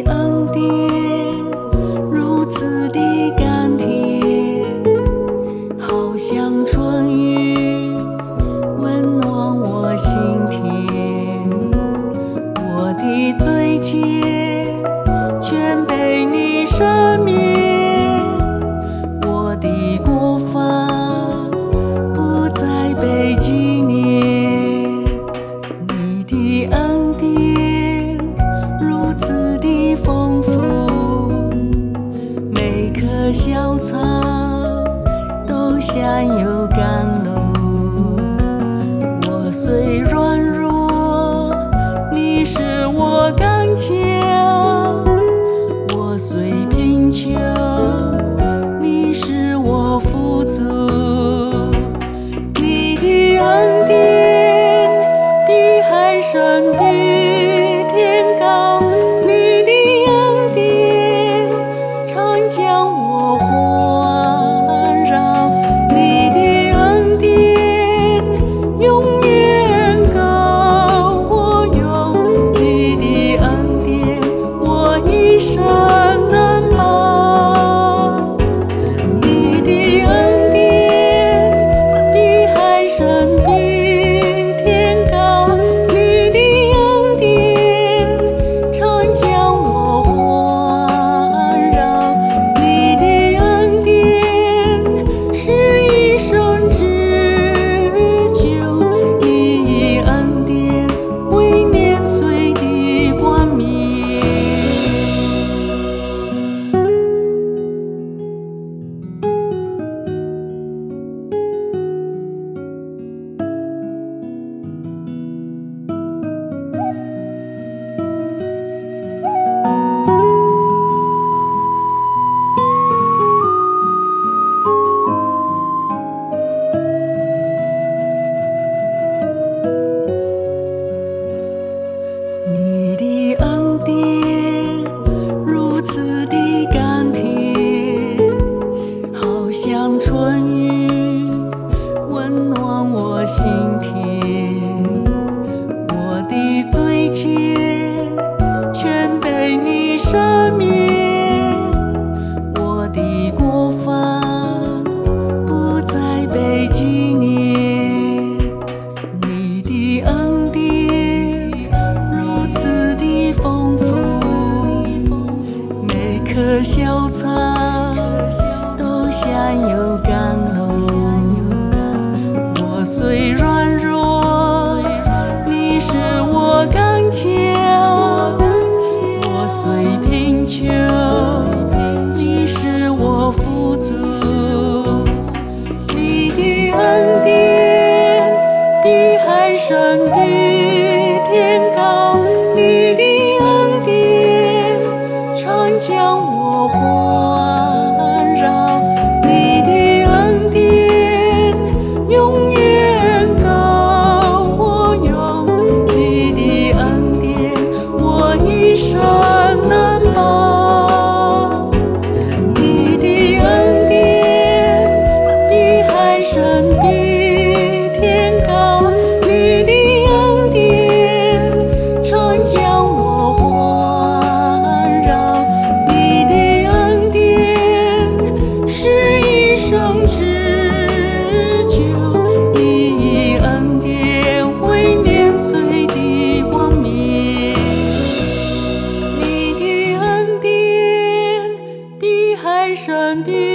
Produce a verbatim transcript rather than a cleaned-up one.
恩典如此的甘甜，好像春雨温暖我心田。我的罪愆全被你赦免，我的过犯不再被纪念。你的恩典如此的丰富，每棵小草都享有甘露。我虽软弱，你使我刚强；我虽贫穷，你使我富足。你的恩典比海深，比天高，你的恩典常将我环绕，你的恩典永远够我用，你的恩典我一生能报。你的恩典比海深，比天高，你的恩典常将我环绕，你的恩典是一生之久，你的恩典为年岁的冠冕。你的恩典如此的甘甜，好像春雨温暖我心田。我的罪愆全被你赦免，我的过犯不再被纪念。你的恩典如此的丰富，每棵小草都享有甘露。我虽软弱，你使我刚强；我虽贫穷，你使我富足。你的恩典比海深，比天高，你的恩典常将我环绕，你的恩典永远够我用，你的恩典我一生能报。你的恩典比海深，比天高，你的恩典常将我环绕，你的恩典是一生之久，你的恩典为年岁的冠冕。你的恩典比海深，比